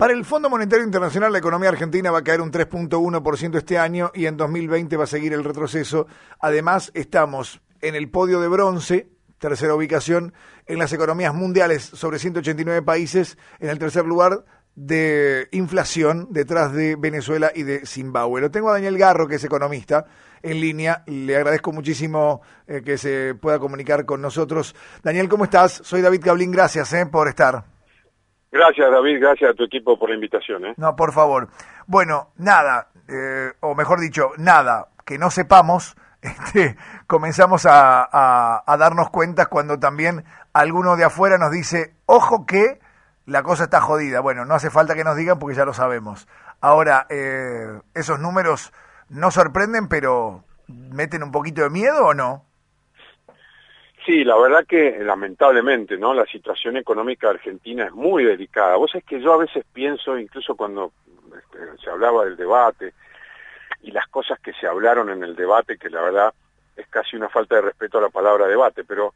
Para el Fondo Monetario Internacional, la economía argentina va a caer un 3.1% este año y en 2020 va a seguir el retroceso. Además, estamos en el podio de bronce, tercera ubicación, en las economías mundiales sobre 189 países, en el tercer lugar de inflación, detrás de Venezuela y de Zimbabue. Lo tengo a Daniel Garro, que es economista, en línea. Le agradezco muchísimo que se pueda comunicar con nosotros. Daniel, ¿cómo estás? Soy David Gablin, gracias por estar. Gracias, David, gracias a tu equipo por la invitación. No, por favor. Bueno, nada, o mejor dicho, nada que no sepamos, comenzamos a darnos cuenta cuando también alguno de afuera nos dice, ojo que la cosa está jodida. Bueno, no hace falta que nos digan porque ya lo sabemos. Ahora, esos números no sorprenden, pero ¿meten un poquito de miedo o no? Sí, la verdad que lamentablemente, ¿no? La situación económica argentina es muy delicada. Vos sabés que yo a veces pienso, incluso cuando se hablaba del debate y las cosas que se hablaron en el debate, que la verdad es casi una falta de respeto a la palabra debate, pero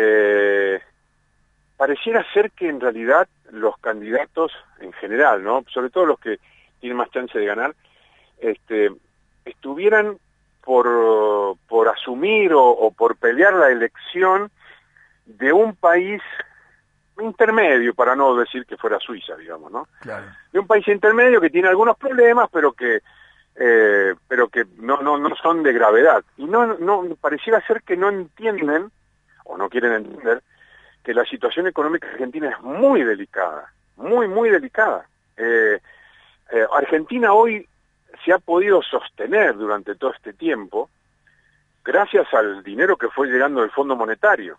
pareciera ser que en realidad los candidatos en general, ¿no? Sobre todo los que tienen más chance de ganar, estuvieran por asumir o por pelear la elección de un país intermedio, para no decir que fuera Suiza, digamos, ¿no? Claro. De un país intermedio que tiene algunos problemas, pero que no son de gravedad. Y no pareciera ser que no entienden, o no quieren entender, que la situación económica argentina es muy delicada, muy delicada. Argentina hoy se ha podido sostener durante todo este tiempo gracias al dinero que fue llegando del Fondo Monetario.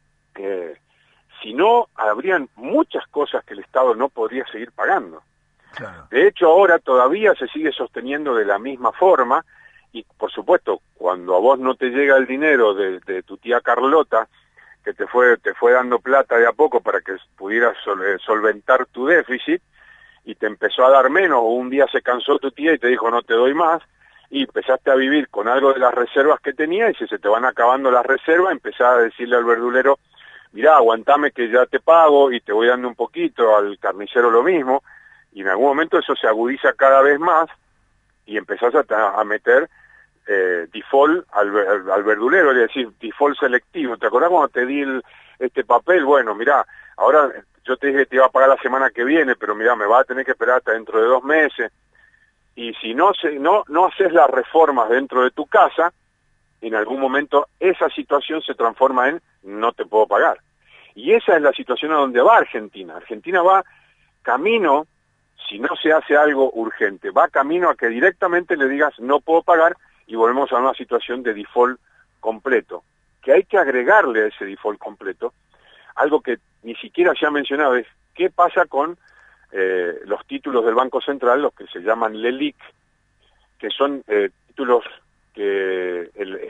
Si no, habrían muchas cosas que el Estado no podría seguir pagando. Claro. De hecho, ahora todavía se sigue sosteniendo de la misma forma y, por supuesto, cuando a vos no te llega el dinero de tu tía Carlota, que te fue dando plata de a poco para que pudieras solventar tu déficit, y te empezó a dar menos, o un día se cansó tu tía y te dijo no te doy más, y empezaste a vivir con algo de las reservas que tenía, y si se te van acabando las reservas, empezás a decirle al verdulero, mirá, aguantame que ya te pago, y te voy dando un poquito, al carnicero lo mismo, y en algún momento eso se agudiza cada vez más, y empezás a meter default al verdulero, es decir, default selectivo. ¿Te acordás cuando te di este papel? Bueno, mirá, ahora yo te dije que te iba a pagar la semana que viene, pero mirá, me va a tener que esperar hasta dentro de 2 meses. Y si no haces las reformas dentro de tu casa, en algún momento esa situación se transforma en no te puedo pagar. Y esa es la situación a donde va Argentina. Argentina va camino, si no se hace algo urgente, va camino a que directamente le digas no puedo pagar y volvemos a una situación de default completo. Que hay que agregarle a ese default completo algo que ni siquiera se ha mencionado, es qué pasa con los títulos del Banco Central, los que se llaman LELIQ, que son títulos que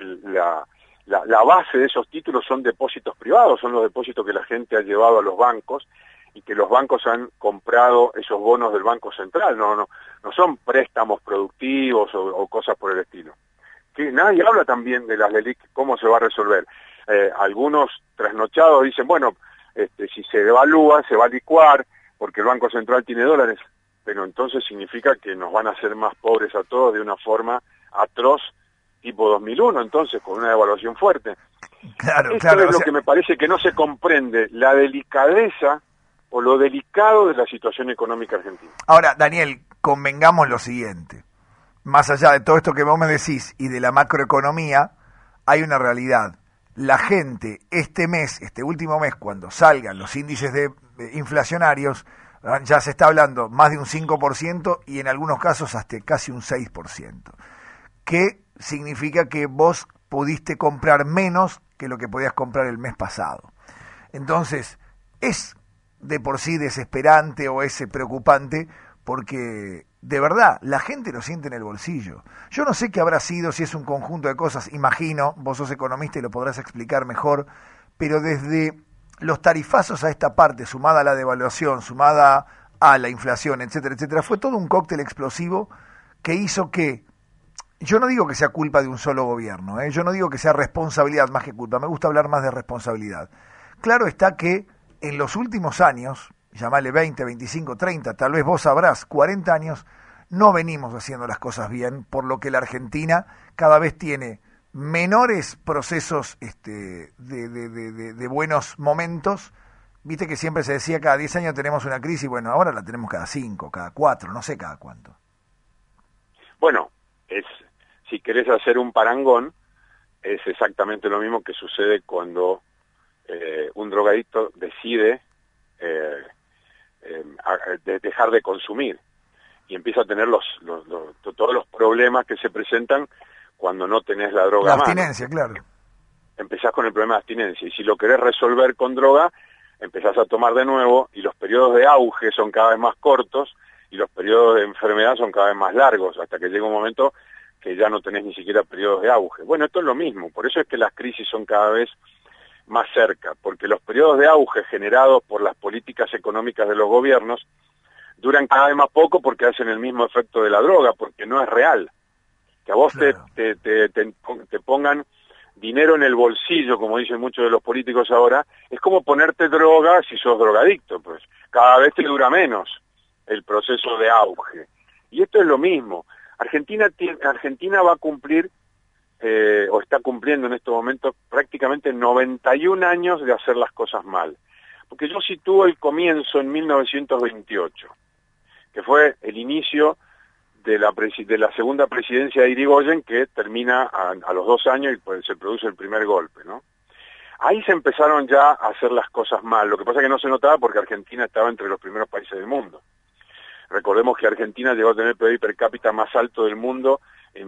la base de esos títulos son depósitos privados, son los depósitos que la gente ha llevado a los bancos y que los bancos han comprado esos bonos del Banco Central, no son préstamos productivos o cosas por el estilo. Que nadie habla también de las LELIQ, cómo se va a resolver. Algunos trasnochados dicen, bueno, si se devalúa, se va a licuar, porque el Banco Central tiene dólares, pero entonces significa que nos van a hacer más pobres a todos de una forma atroz, tipo 2001, entonces, con una devaluación fuerte. Claro, Esto claro. es lo que me parece que no se comprende, la delicadeza o lo delicado de la situación económica argentina. Ahora, Daniel, convengamos lo siguiente. Más allá de todo esto que vos me decís y de la macroeconomía, hay una realidad. La gente este último mes, cuando salgan los índices inflacionarios, ya se está hablando más de un 5% y en algunos casos hasta casi un 6%. ¿Qué significa? Que vos pudiste comprar menos que lo que podías comprar el mes pasado. Entonces, es de por sí desesperante o es preocupante porque de verdad la gente lo siente en el bolsillo. Yo no sé qué habrá sido, si es un conjunto de cosas, imagino, vos sos economista y lo podrás explicar mejor, pero desde los tarifazos a esta parte, sumada a la devaluación, sumada a la inflación, etcétera, etcétera, fue todo un cóctel explosivo que hizo que, yo no digo que sea culpa de un solo gobierno, yo no digo que sea responsabilidad más que culpa, me gusta hablar más de responsabilidad. Claro está que en los últimos años, llamale 20, 25, 30, tal vez vos sabrás, 40 años, no venimos haciendo las cosas bien, por lo que la Argentina cada vez tiene menores procesos de buenos momentos. Viste que siempre se decía cada 10 años tenemos una crisis, bueno, ahora la tenemos cada 5, cada 4, no sé cada cuánto. Bueno, si querés hacer un parangón, es exactamente lo mismo que sucede cuando un drogadicto decide dejar de consumir y empieza a tener todos los problemas que se presentan cuando no tenés la droga. La abstinencia, claro. Empezás con el problema de abstinencia, y si lo querés resolver con droga, empezás a tomar de nuevo, y los periodos de auge son cada vez más cortos, y los periodos de enfermedad son cada vez más largos, hasta que llega un momento que ya no tenés ni siquiera periodos de auge. Bueno, esto es lo mismo, por eso es que las crisis son cada vez más cerca, porque los periodos de auge generados por las políticas económicas de los gobiernos duran cada vez más poco porque hacen el mismo efecto de la droga, porque no es real. Que a vos claro. te pongan dinero en el bolsillo, como dicen muchos de los políticos ahora, es como ponerte droga si sos drogadicto, pues cada vez te dura menos el proceso de auge. Y esto es lo mismo. Argentina va a cumplir, o está cumpliendo en estos momentos, prácticamente 91 años de hacer las cosas mal. Porque yo sitúo el comienzo en 1928, que fue el inicio de la segunda presidencia de Irigoyen, que termina a los 2 años y pues se produce el primer golpe, ¿no? Ahí se empezaron ya a hacer las cosas mal. Lo que pasa es que no se notaba porque Argentina estaba entre los primeros países del mundo. Recordemos que Argentina llegó a tener el PIB per cápita más alto del mundo en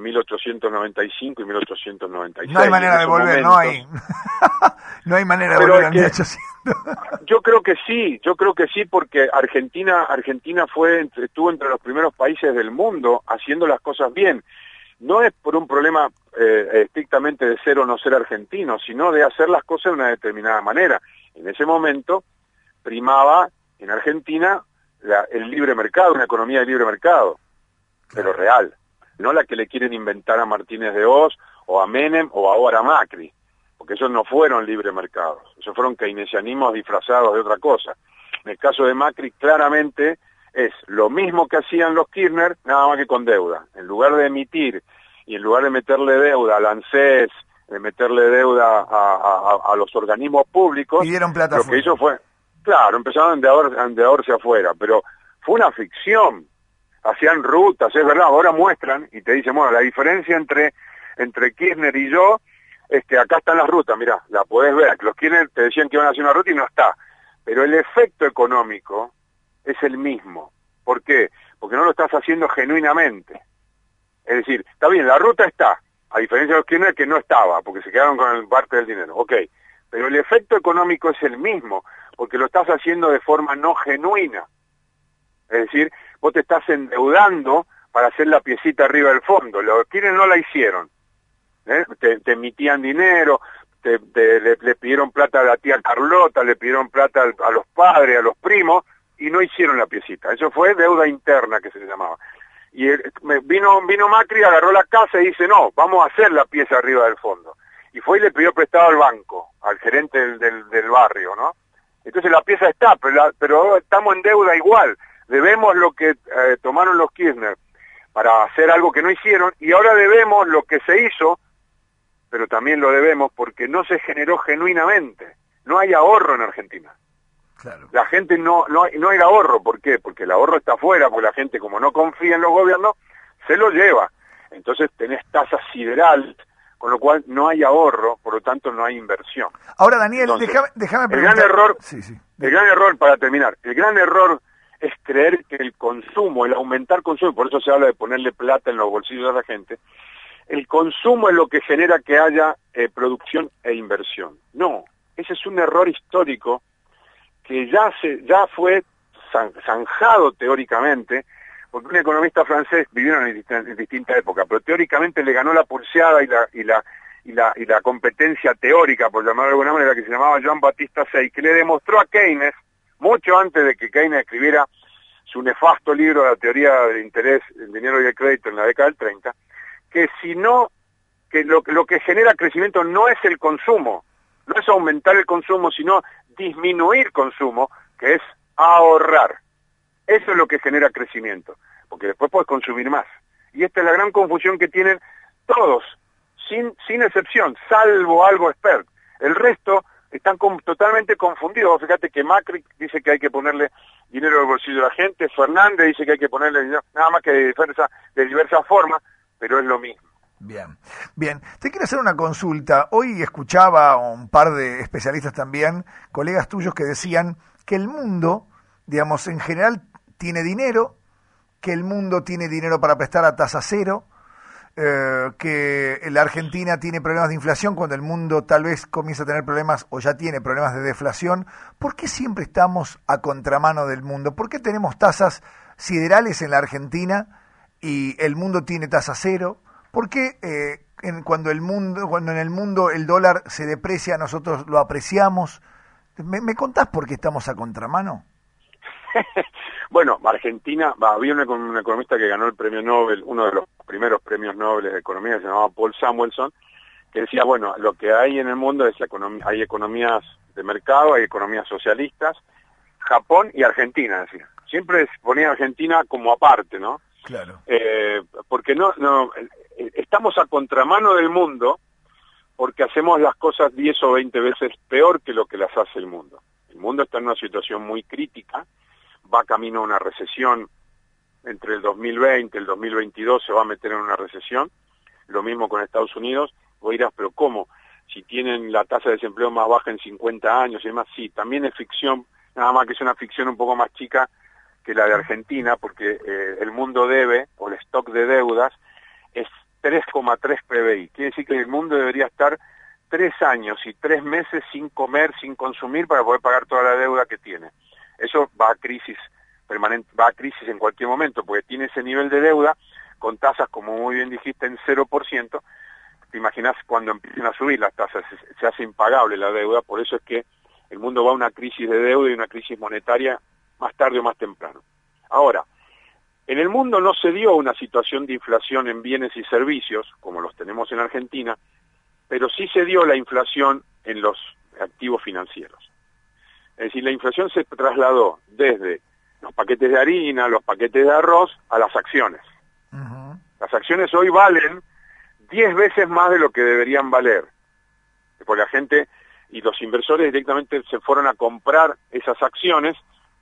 1895 y 1896. No hay manera de volver, momentos, no hay. No hay manera de volver a 1800. Yo creo que sí, porque Argentina estuvo entre los primeros países del mundo haciendo las cosas bien. No es por un problema estrictamente de ser o no ser argentino, sino de hacer las cosas de una determinada manera. En ese momento primaba en Argentina el libre mercado, una economía de libre mercado, pero real, no la que le quieren inventar a Martínez de Oz o a Menem o ahora a Macri, porque esos no fueron libre mercados, esos fueron keynesianismos disfrazados de otra cosa. En el caso de Macri claramente es lo mismo que hacían los Kirchner, nada más que con deuda. En lugar de emitir y en lugar de meterle deuda al ANSES, de meterle deuda a los organismos públicos, pidieron plata lo afuera. Que hizo fue, claro, empezaron a endeudarse afuera, pero fue una ficción. Hacían rutas, es verdad, ahora muestran y te dicen, bueno, la diferencia entre Kirchner y yo, acá están las rutas, mirá, la podés ver, los Kirchner te decían que iban a hacer una ruta y no está, pero el efecto económico es el mismo. ¿Por qué? Porque no lo estás haciendo genuinamente. Es decir, está bien, la ruta está, a diferencia de los Kirchner que no estaba, porque se quedaron con parte del dinero, ok, pero el efecto económico es el mismo, porque lo estás haciendo de forma no genuina. Es decir, vos te estás endeudando para hacer la piecita arriba del fondo. Los Kirchner no la hicieron. Te emitían dinero, le pidieron plata a la tía Carlota, le pidieron plata a los padres, a los primos, y no hicieron la piecita. Eso fue deuda interna, que se le llamaba. Y vino Macri, agarró la casa y dice, no, vamos a hacer la pieza arriba del fondo. Y fue y le pidió prestado al banco, al gerente del barrio, ¿no? Entonces la pieza está, pero estamos en deuda igual. Debemos lo que tomaron los Kirchner para hacer algo que no hicieron, y ahora debemos lo que se hizo, pero también lo debemos porque no se generó genuinamente. No hay ahorro en Argentina. Claro. La gente no hay ahorro. ¿Por qué? Porque el ahorro está afuera, porque la gente, como no confía en los gobiernos, se lo lleva. Entonces tenés tasas siderales, con lo cual no hay ahorro, por lo tanto no hay inversión. Ahora, Daniel, déjame preguntar. El gran error, para terminar, el gran error es creer que el consumo, el aumentar consumo, por eso se habla de ponerle plata en los bolsillos de la gente, el consumo es lo que genera que haya producción e inversión. No, ese es un error histórico que ya fue zanjado teóricamente, porque un economista francés vivieron en distintas épocas, pero teóricamente le ganó la pulseada y la competencia teórica, por llamarlo de alguna manera, que se llamaba Jean Baptiste Say, que le demostró a Keynes, mucho antes de que Keynes escribiera su nefasto libro de la teoría del interés, el dinero y el crédito en la década del 30, que lo que genera crecimiento no es el consumo, no es aumentar el consumo, sino disminuir consumo, que es ahorrar. Eso es lo que genera crecimiento, porque después puedes consumir más. Y esta es la gran confusión que tienen todos, sin excepción, salvo algo experto. El resto están totalmente confundidos. Fíjate que Macri dice que hay que ponerle dinero al bolsillo de la gente, Fernández dice que hay que ponerle dinero, nada más que de diversas formas, pero es lo mismo. Bien, bien. Te quiero hacer una consulta. Hoy escuchaba a un par de especialistas también, colegas tuyos, que decían que el mundo, digamos, en general tiene dinero, que el mundo tiene dinero para prestar a tasa cero, que la Argentina tiene problemas de inflación cuando el mundo tal vez comienza a tener problemas o ya tiene problemas de deflación. ¿Por qué siempre estamos a contramano del mundo? ¿Por qué tenemos tasas siderales en la Argentina y el mundo tiene tasa cero? ¿Por qué cuando en el mundo el dólar se deprecia nosotros lo apreciamos? ¿Me contás por qué estamos a contramano? Bueno, Argentina, había un economista que ganó el premio Nobel, uno de los primeros premios Nobel de economía, se llamaba Paul Samuelson, que decía, bueno, lo que hay en el mundo es hay economías de mercado, hay economías socialistas, Japón y Argentina, decía. Siempre ponía Argentina como aparte, ¿no? Claro. Porque estamos a contramano del mundo porque hacemos las cosas 10 o 20 veces peor que lo que las hace el mundo. El mundo está en una situación muy crítica, va camino a una recesión entre el 2020 y el 2022, se va a meter en una recesión, lo mismo con Estados Unidos. Vos dirás, pero ¿cómo? Si tienen la tasa de desempleo más baja en 50 años y demás, sí, también es ficción, nada más que es una ficción un poco más chica que la de Argentina, porque el mundo debe, o el stock de deudas, es 3,3 PBI. Quiere decir que el mundo debería estar 3 años y 3 meses sin comer, sin consumir, para poder pagar toda la deuda que tiene. Eso va a crisis permanente, va a crisis en cualquier momento, porque tiene ese nivel de deuda con tasas, como muy bien dijiste, en 0%. Te imaginas cuando empiecen a subir las tasas, se hace impagable la deuda. Por eso es que el mundo va a una crisis de deuda y una crisis monetaria más tarde o más temprano. Ahora, en el mundo no se dio una situación de inflación en bienes y servicios, como los tenemos en Argentina, pero sí se dio la inflación en los activos financieros. Es decir, la inflación se trasladó desde los paquetes de harina, los paquetes de arroz, a las acciones. Uh-huh. Las acciones hoy valen 10 veces más de lo que deberían valer. Porque la gente y los inversores directamente se fueron a comprar esas acciones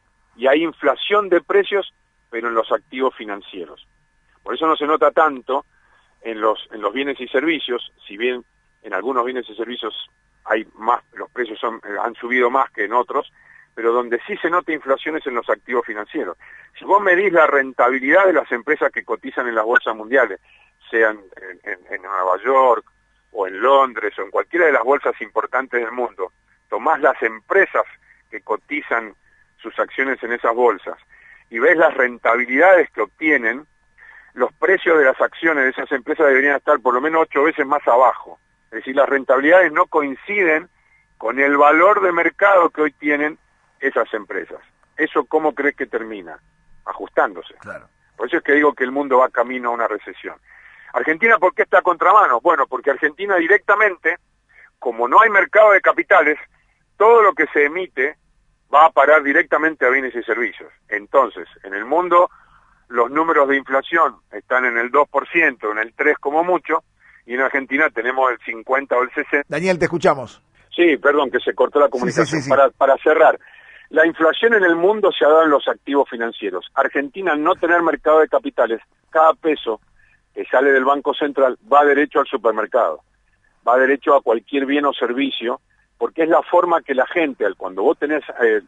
y hay inflación de precios, pero en los activos financieros. Por eso no se nota tanto en los bienes y servicios, si bien en algunos bienes y servicios hay más, los precios han subido más que en otros, pero donde sí se nota inflación es en los activos financieros. Si vos medís la rentabilidad de las empresas que cotizan en las bolsas mundiales, sean en Nueva York o en Londres o en cualquiera de las bolsas importantes del mundo, tomás las empresas que cotizan sus acciones en esas bolsas y ves las rentabilidades que obtienen, los precios de las acciones de esas empresas deberían estar por lo menos 8 veces más abajo. Es decir, las rentabilidades no coinciden con el valor de mercado que hoy tienen esas empresas. ¿Eso cómo crees que termina? Ajustándose. Claro. Por eso es que digo que el mundo va camino a una recesión. ¿Argentina por qué está a contramano? Bueno, porque Argentina directamente, como no hay mercado de capitales, todo lo que se emite va a parar directamente a bienes y servicios. Entonces, en el mundo los números de inflación están en el 2%, en el 3% como mucho, y en Argentina tenemos el 50 o el 60. Daniel, te escuchamos. Sí, perdón, que se cortó la comunicación. Sí. Para cerrar, la inflación en el mundo se ha dado en los activos financieros. Argentina, al no tener mercado de capitales, cada peso que sale del Banco Central va derecho al supermercado, va derecho a cualquier bien o servicio, porque es la forma que la gente, cuando vos tenés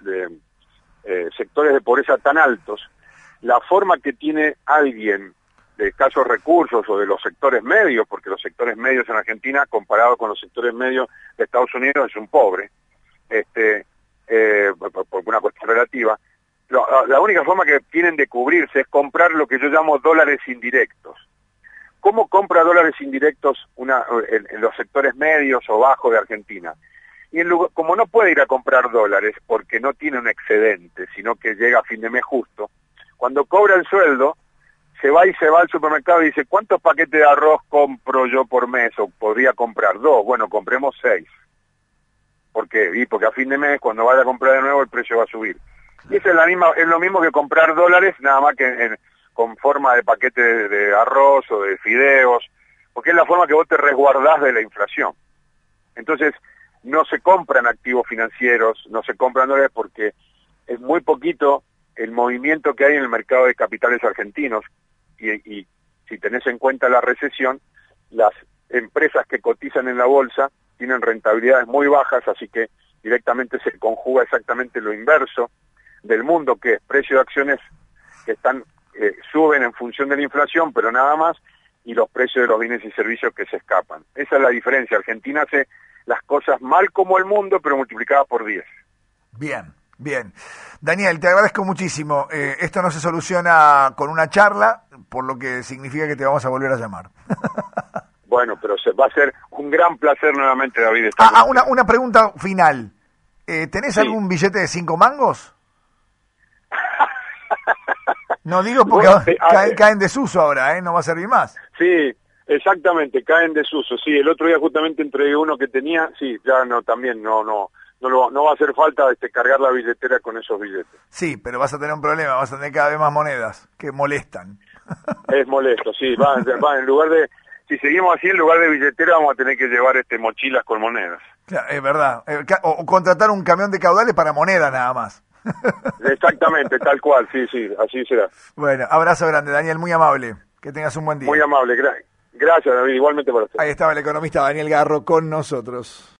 sectores de pobreza tan altos, la forma que tiene alguien de escasos recursos o de los sectores medios, porque los sectores medios en Argentina, comparado con los sectores medios de Estados Unidos, es un pobre, por una cuestión relativa, la única forma que tienen de cubrirse es comprar lo que yo llamo dólares indirectos. ¿Cómo compra dólares indirectos en los sectores medios o bajos de Argentina? Y como no puede ir a comprar dólares porque no tiene un excedente, sino que llega a fin de mes justo, cuando cobra el sueldo, se va al supermercado y dice, ¿cuántos paquetes de arroz compro yo por mes? O podría comprar 2, bueno, compremos 6. ¿Por qué? Y porque a fin de mes, cuando vaya a comprar de nuevo, el precio va a subir. Y esa es lo mismo que comprar dólares, nada más que con forma de paquete de arroz o de fideos, porque es la forma que vos te resguardás de la inflación. Entonces, no se compran activos financieros, no se compran dólares porque es muy poquito el movimiento que hay en el mercado de capitales argentinos y si tenés en cuenta la recesión, las empresas que cotizan en la bolsa tienen rentabilidades muy bajas, así que directamente se conjuga exactamente lo inverso del mundo, que es precio de acciones que suben en función de la inflación, pero nada más, y los precios de los bienes y servicios que se escapan. Esa es la diferencia. Argentina hace las cosas mal como el mundo, pero multiplicadas por 10. Bien, bien. Daniel, te agradezco muchísimo. Esto no se soluciona con una charla, por lo que significa que te vamos a volver a llamar. Bueno, pero va a ser un gran placer nuevamente, David. Una pregunta final. ¿Tenés algún billete de 5 mangos? No digo porque caen en desuso ahora, no va a servir más. Sí, exactamente, caen en desuso. Sí, el otro día justamente entregué uno que tenía, sí, ya no, también no va a hacer falta cargar la billetera con esos billetes. Sí, pero vas a tener un problema, vas a tener cada vez más monedas que molestan. Es molesto, sí, va en lugar de, si seguimos así, en lugar de billetera vamos a tener que llevar mochilas con monedas. Claro, es verdad. O contratar un camión de caudales para monedas nada más. Exactamente, tal cual, sí, así será. Bueno, abrazo grande, Daniel, muy amable. Que tengas un buen día. Muy amable, gracias, David, igualmente para usted. Ahí estaba el economista Daniel Garro con nosotros.